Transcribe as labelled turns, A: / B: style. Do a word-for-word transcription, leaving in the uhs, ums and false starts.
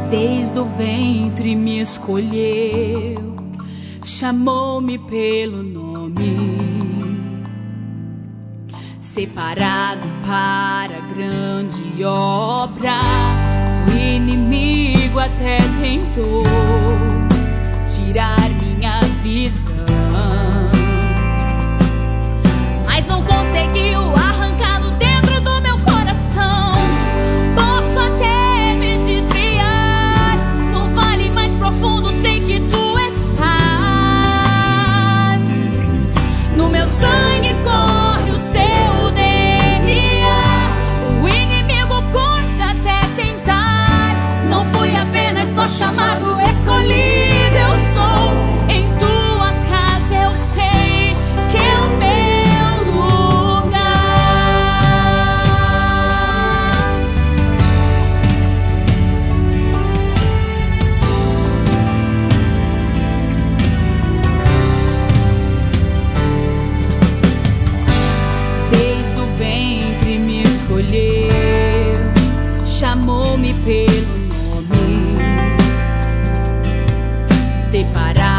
A: Desde o ventre me escolheu, chamou-me pelo nome, separado para grande obra. O inimigo até tentou tirar minha visão, mas não conseguiu arrancá-lo dentro do meu coração. Posso até me desviar no vale mais profundo, sei que tu estás. No meu sangue corre o seu D N A. O inimigo pode até tentar, não fui apenas só chamado, escolhido eu sou. Em tua casa eu sei que é o meu lugar. Desde o ventre me escolheu, chamou-me pelo nome, separado